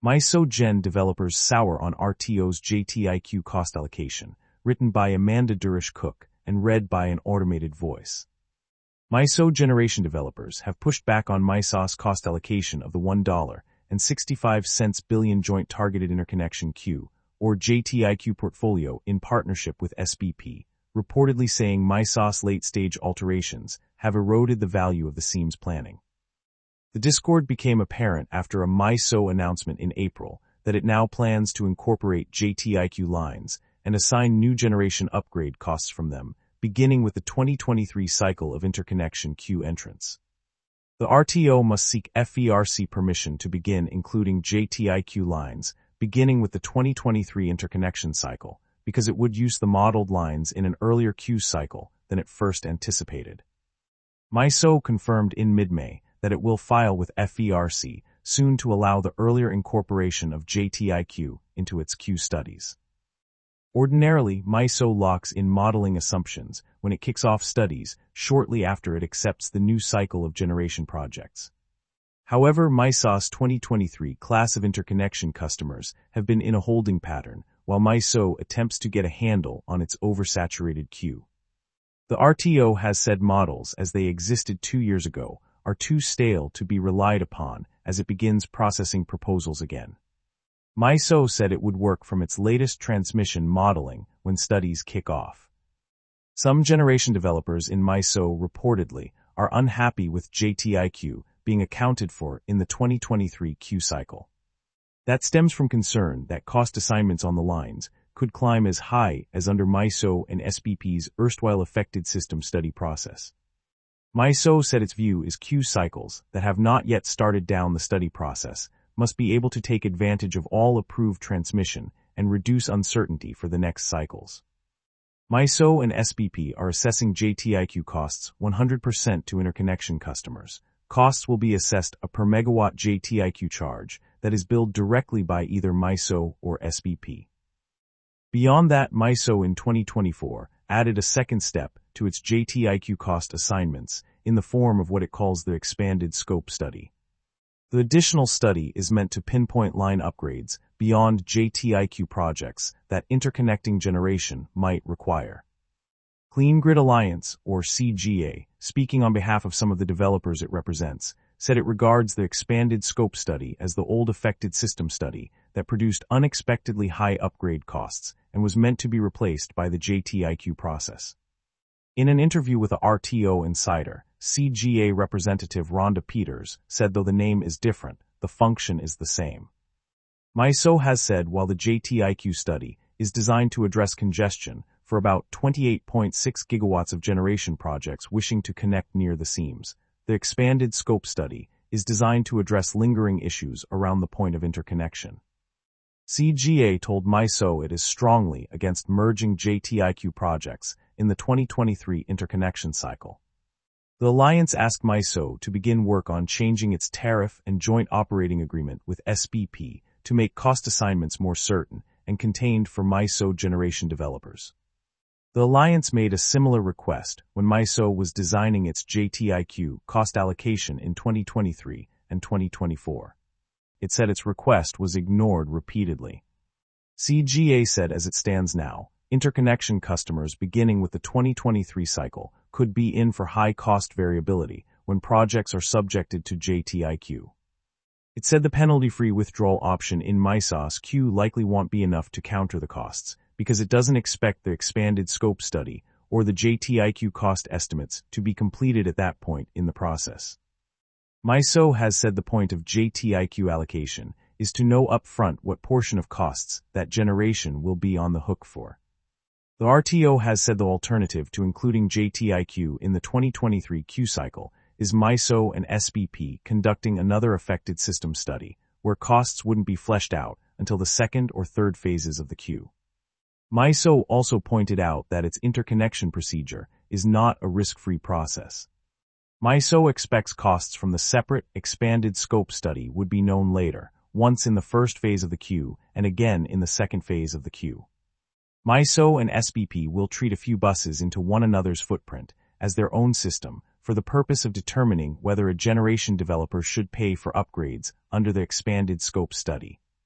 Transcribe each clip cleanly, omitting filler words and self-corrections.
MISO-Gen developers sour on RTO's JTIQ cost allocation, written by Amanda Durish-Cook and read by an automated voice. MISO generation developers have pushed back on MISO's cost allocation of the $1.65 billion Joint Targeted Interconnection Queue, or JTIQ portfolio in partnership with SBP, reportedly saying MISO's late-stage alterations have eroded the value of the seams planning. The discord became apparent after a MISO announcement in April that it now plans to incorporate JTIQ lines and assign new generation upgrade costs from them, beginning with the 2023 cycle of interconnection queue entrants. The RTO must seek FERC permission to begin including JTIQ lines, beginning with the 2023 interconnection cycle, because it would use the modeled lines in an earlier queue cycle than it first anticipated. MISO confirmed in mid-May that it will file with FERC soon to allow the earlier incorporation of JTIQ into its queue studies. Ordinarily, MISO locks in modeling assumptions when it kicks off studies shortly after it accepts the new cycle of generation projects. However, MISO's 2023 class of interconnection customers have been in a holding pattern while MISO attempts to get a handle on its oversaturated queue. The RTO has said models as they existed 2 years ago are too stale to be relied upon as it begins processing proposals again. MISO said it would work from its latest transmission modeling when studies kick off. Some generation developers in MISO reportedly are unhappy with JTIQ being accounted for in the 2023 queue cycle. That stems from concern that cost assignments on the lines could climb as high as under MISO and SBP's erstwhile affected system study process. MISO said its view is queue cycles that have not yet started down the study process must be able to take advantage of all approved transmission and reduce uncertainty for the next cycles. MISO and SBP are assessing JTIQ costs 100% to interconnection customers. Costs will be assessed a per megawatt JTIQ charge that is billed directly by either MISO or SBP. Beyond that, MISO in 2024 added a second step to its JTIQ cost assignments in the form of what it calls the expanded scope study. The additional study is meant to pinpoint line upgrades beyond JTIQ projects that interconnecting generation might require. Clean Grid Alliance, or CGA, speaking on behalf of some of the developers it represents, said it regards the expanded scope study as the old affected system study that produced unexpectedly high upgrade costs and was meant to be replaced by the JTIQ process. In an interview with a RTO Insider, CGA representative Rhonda Peters said though the name is different, the function is the same. MISO has said while the JTIQ study is designed to address congestion for about 28.6 gigawatts of generation projects wishing to connect near the seams, the expanded scope study is designed to address lingering issues around the point of interconnection. CGA told MISO it is strongly against merging JTIQ projects in the 2023 interconnection cycle. The alliance asked MISO to begin work on changing its tariff and joint operating agreement with SBP to make cost assignments more certain and contained for MISO generation developers. The alliance made a similar request when MISO was designing its JTIQ cost allocation in 2023 and 2024. It said its request was ignored repeatedly. CGA said as it stands now, interconnection customers beginning with the 2023 cycle could be in for high cost variability when projects are subjected to JTIQ. It said the penalty-free withdrawal option in MISO's queue likely won't be enough to counter the costs because it doesn't expect the expanded scope study or the JTIQ cost estimates to be completed at that point in the process. MISO has said the point of JTIQ allocation is to know upfront what portion of costs that generation will be on the hook for. The RTO has said the alternative to including JTIQ in the 2023 queue cycle is MISO and SBP conducting another affected system study, where costs wouldn't be fleshed out until the second or third phases of the queue. MISO also pointed out that its interconnection procedure is not a risk-free process. MISO expects costs from the separate, expanded scope study would be known later, once in the first phase of the queue and again in the second phase of the queue. MISO and SBP will treat a few buses into one another's footprint as their own system for the purpose of determining whether a generation developer should pay for upgrades under the expanded scope study.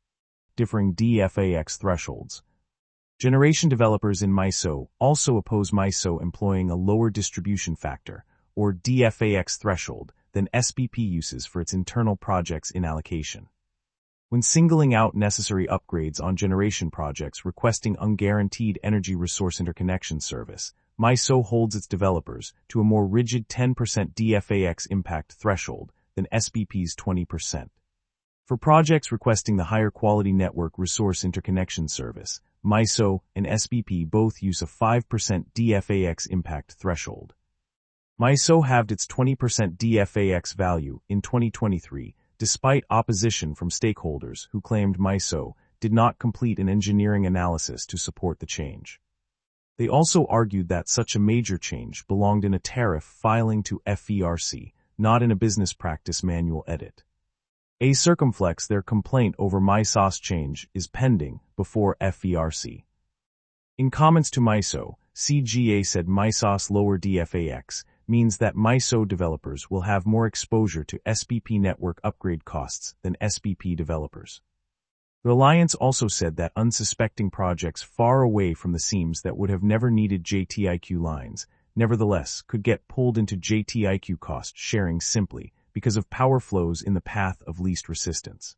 differing DFAX thresholds. Generation developers in MISO also oppose MISO employing a lower distribution factor, or DFAX threshold, than SPP uses for its internal projects in allocation. When singling out necessary upgrades on generation projects requesting unguaranteed energy resource interconnection service, MISO holds its developers to a more rigid 10% DFAX impact threshold than SPP's 20%. For projects requesting the higher quality network resource interconnection service, MISO and SPP both use a 5% DFAX impact threshold. MISO halved its 20% DFAX value in 2023, despite opposition from stakeholders who claimed MISO did not complete an engineering analysis to support the change. They also argued that such a major change belonged in a tariff filing to FERC, not in a business practice manual edit. Circumflex their complaint over MISO's change is pending before FERC. In comments to MISO, CGA said MISO's lower DFAX means that MISO developers will have more exposure to SPP network upgrade costs than SPP developers. The alliance also said that unsuspecting projects far away from the seams that would have never needed JTIQ lines, nevertheless could get pulled into JTIQ cost sharing simply because of power flows in the path of least resistance.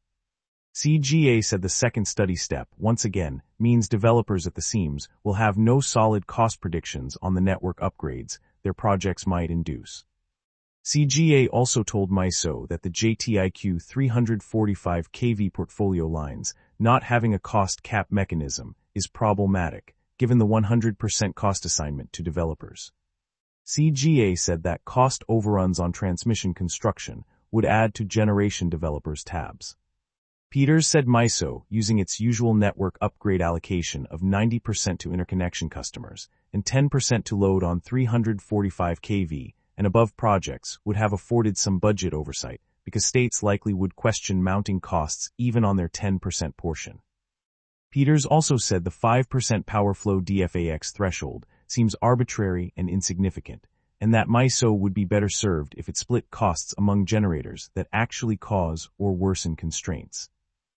CGA said the second study step, once again, means developers at the seams will have no solid cost predictions on the network upgrades their projects might induce. CGA also told MISO that the JTIQ 345 kV portfolio lines not having a cost cap mechanism is problematic, given the 100% cost assignment to developers. CGA said that cost overruns on transmission construction would add to generation developers' tabs. Peters said MISO, using its usual network upgrade allocation of 90% to interconnection customers and 10% to load on 345 kV and above projects, would have afforded some budget oversight because states likely would question mounting costs even on their 10% portion. Peters also said the 5% power flow DFAX threshold seems arbitrary and insignificant, and that MISO would be better served if it split costs among generators that actually cause or worsen constraints.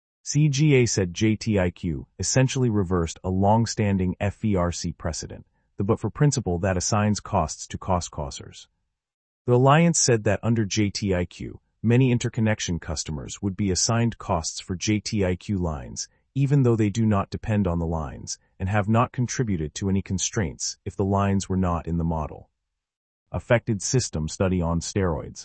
CGA said JTIQ essentially reversed a long-standing FERC precedent, the but-for principle that assigns costs to cost causers. The alliance said that under JTIQ, many interconnection customers would be assigned costs for JTIQ lines, even though they do not depend on the lines and have not contributed to any constraints if the lines were not in the model. Affected system study on steroids.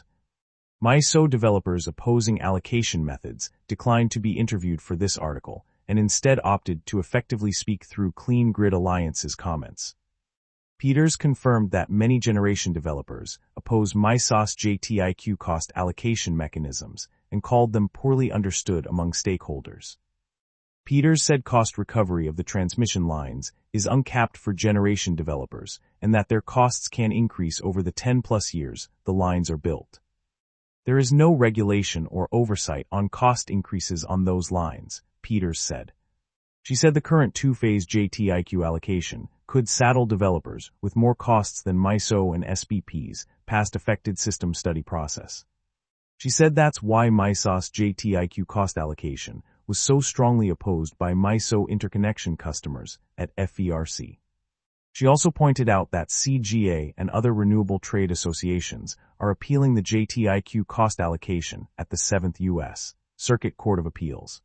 MISO developers opposing allocation methods declined to be interviewed for this article and instead opted to effectively speak through Clean Grid Alliance's comments. Peters confirmed that many generation developers oppose MISO's JTIQ cost allocation mechanisms and called them poorly understood among stakeholders. Peters said cost recovery of the transmission lines is uncapped for generation developers and that their costs can increase over the 10-plus years the lines are built. There is no regulation or oversight on cost increases on those lines, Peters said. She said the current two-phase JTIQ allocation could saddle developers with more costs than MISO and SPP's past affected system study process. She said that's why MISO's JTIQ cost allocation was so strongly opposed by MISO interconnection customers at FERC. She also pointed out that CGA and other renewable trade associations are appealing the JTIQ cost allocation at the 7th U.S. Circuit Court of Appeals.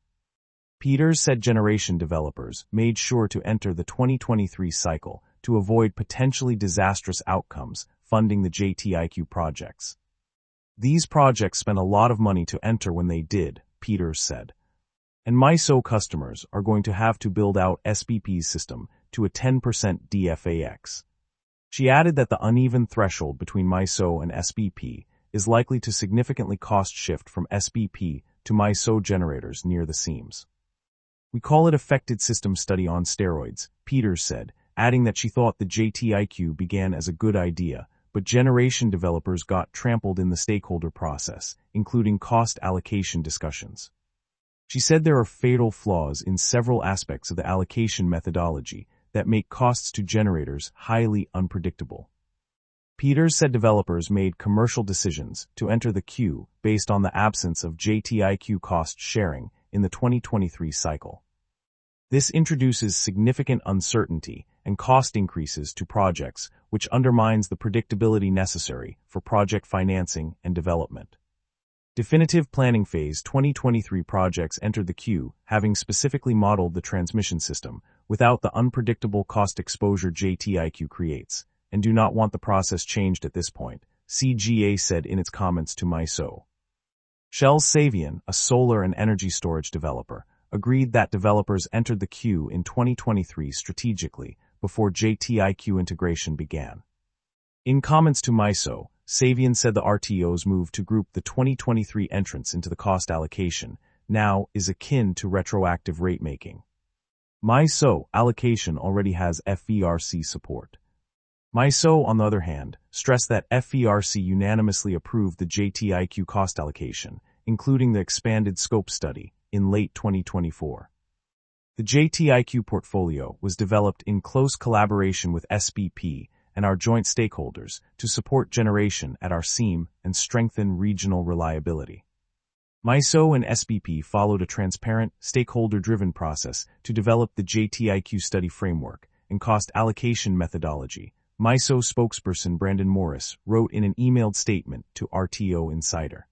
Peters said generation developers made sure to enter the 2023 cycle to avoid potentially disastrous outcomes funding the JTIQ projects. These projects spent a lot of money to enter when they did, Peters said. And MISO customers are going to have to build out SPP's system to a 10% DFAX. She added that the uneven threshold between MISO and SPP is likely to significantly cost shift from SPP to MISO generators near the seams. We call it affected system study on steroids, Peters said, adding that she thought the JTIQ began as a good idea, but generation developers got trampled in the stakeholder process, including cost allocation discussions. She said there are fatal flaws in several aspects of the allocation methodology that make costs to generators highly unpredictable. Peters said developers made commercial decisions to enter the queue based on the absence of JTIQ cost sharing in the 2023 cycle. This introduces significant uncertainty and cost increases to projects, which undermines the predictability necessary for project financing and development. Definitive Planning Phase 2023 projects entered the queue, having specifically modeled the transmission system, without the unpredictable cost exposure JTIQ creates, and do not want the process changed at this point, CGA said in its comments to MISO. Shell's Savion, a solar and energy storage developer, agreed that developers entered the queue in 2023 strategically before JTIQ integration began. In comments to MISO, Savion said the RTO's move to group the 2023 entrants into the cost allocation now is akin to retroactive rate-making. MISO allocation already has FERC support. MISO, on the other hand, stressed that FERC unanimously approved the JTIQ cost allocation, including the expanded scope study, in late 2024. The JTIQ portfolio was developed in close collaboration with SPP and our joint stakeholders to support generation at our seam and strengthen regional reliability. MISO and SPP followed a transparent, stakeholder-driven process to develop the JTIQ study framework and cost allocation methodology, MISO spokesperson Brandon Morris wrote in an emailed statement to RTO Insider.